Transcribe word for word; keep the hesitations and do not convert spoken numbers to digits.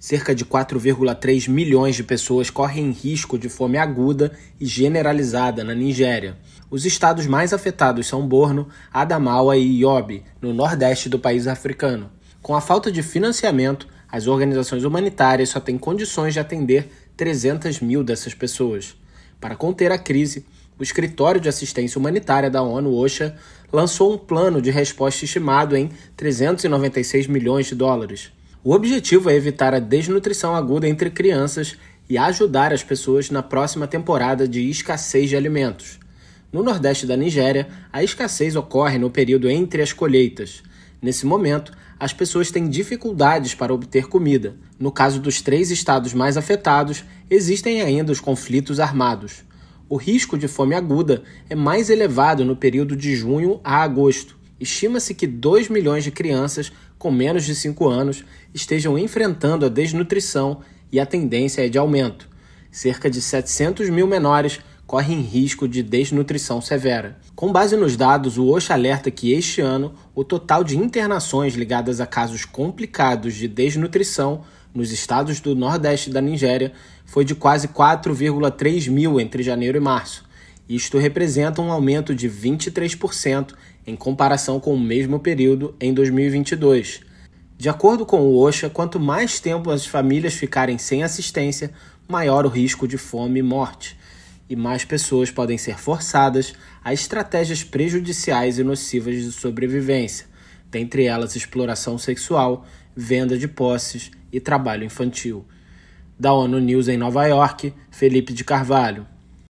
Cerca de quatro vírgula três milhões de pessoas correm risco de fome aguda e generalizada na Nigéria. Os estados mais afetados são Borno, Adamawa e Yobe, no nordeste do país africano. Com a falta de financiamento, as organizações humanitárias só têm condições de atender trezentas mil dessas pessoas. Para conter a crise, o Escritório de Assistência Humanitária da ONU, OCHA, lançou um plano de resposta estimado em trezentos e noventa e seis milhões de dólares. O objetivo é evitar a desnutrição aguda entre crianças e ajudar as pessoas na próxima temporada de escassez de alimentos. No nordeste da Nigéria, a escassez ocorre no período entre as colheitas. Nesse momento, as pessoas têm dificuldades para obter comida. No caso dos três estados mais afetados, existem ainda os conflitos armados. O risco de fome aguda é mais elevado no período de junho a agosto. Estima-se que dois milhões de crianças com menos de cinco anos estejam enfrentando a desnutrição e a tendência é de aumento. Cerca de setecentos mil menores correm risco de desnutrição severa. Com base nos dados, o OCHA alerta que este ano o total de internações ligadas a casos complicados de desnutrição nos estados do nordeste da Nigéria foi de quase quatro vírgula três mil entre janeiro e março. Isto representa um aumento de vinte e três por cento em comparação com o mesmo período em dois mil e vinte e dois. De acordo com o OCHA, quanto mais tempo as famílias ficarem sem assistência, maior o risco de fome e morte, e mais pessoas podem ser forçadas a estratégias prejudiciais e nocivas de sobrevivência, dentre elas exploração sexual, venda de posses e trabalho infantil. Da ONU News em Nova York, Felipe de Carvalho.